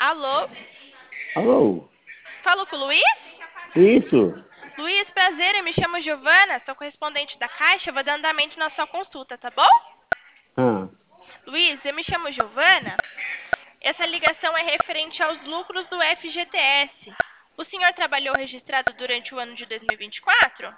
Alô? Alô? Falo com o Luiz? Isso? Luiz, prazer, eu me chamo Giovana, sou correspondente da Caixa, vou dar andamento na sua consulta, tá bom? Ah, Luiz, eu me chamo Giovana. Essa ligação é referente aos lucros do FGTS. O senhor trabalhou registrado durante o ano de 2024?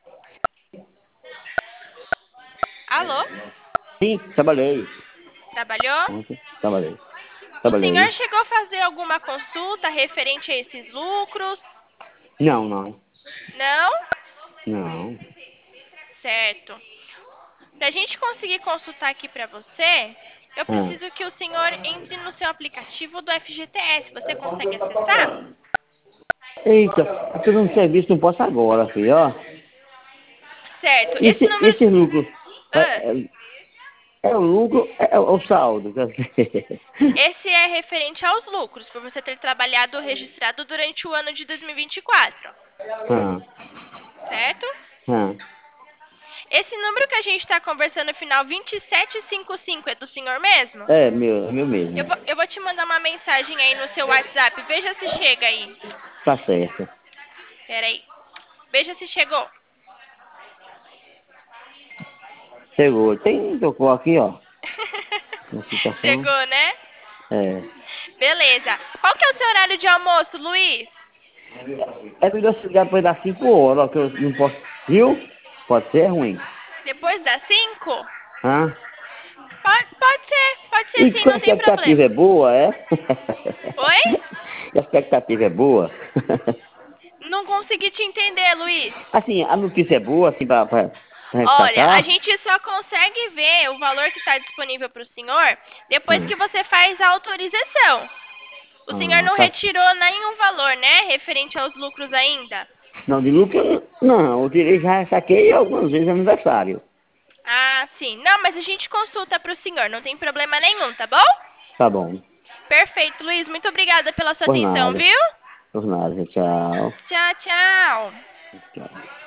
Alô? sim, trabalhei. Trabalhou? Ontem, trabalhei. O senhor Trabalhei. chegou a fazer alguma consulta referente a esses lucros? Não, não. Não? Não. Certo. Para a gente conseguir consultar aqui para você, eu Ah. preciso que o senhor entre no seu aplicativo do FGTS. Você consegue acessar? Eita, eu tô dando serviço, não posso agora, filho, ó. Certo. Esse número. Esse lucro, Ah, é o lucro, é o saldo, quer dizer. esse é referente aos lucros, por você ter trabalhado registrado durante o ano de 2024. Ah, Certo? ah. Esse número que a gente está conversando, final 2755, é do senhor mesmo? É meu Eu mesmo. vou, eu vou te mandar uma mensagem aí no seu WhatsApp. Veja se chega aí. Tá certo. Pera aí. Veja se chegou. Chegou. Tocou aqui, ó. Notificação. Chegou, né? É. Beleza. Qual que é o seu horário de almoço, Luiz? É melhor chegar depois das 5 horas, ó, que eu não posso. Viu? Pode ser ruim. Depois das 5? Hã? Pode ser E sim, quando a não tem expectativa problema. é boa, é? Oi? E a expectativa é boa? Não consegui te entender, Luiz. Assim, a notícia é boa, assim, pra Olha, a ressaltar? gente só consegue ver o valor que está disponível para o senhor depois Hum. que você faz a autorização. O senhor Ah, não tá. retirou nenhum valor, né? Referente aos lucros ainda. Não, de lucro, não. Eu tirei, já saquei algumas vezes aniversário. Ah, sim. Não, mas a gente consulta para o senhor, não tem problema nenhum, tá bom? Tá bom. Perfeito, Luiz. Muito obrigada pela sua Por atenção, nada. viu? Por nada. Tchau. Tchau, tchau. Tchau.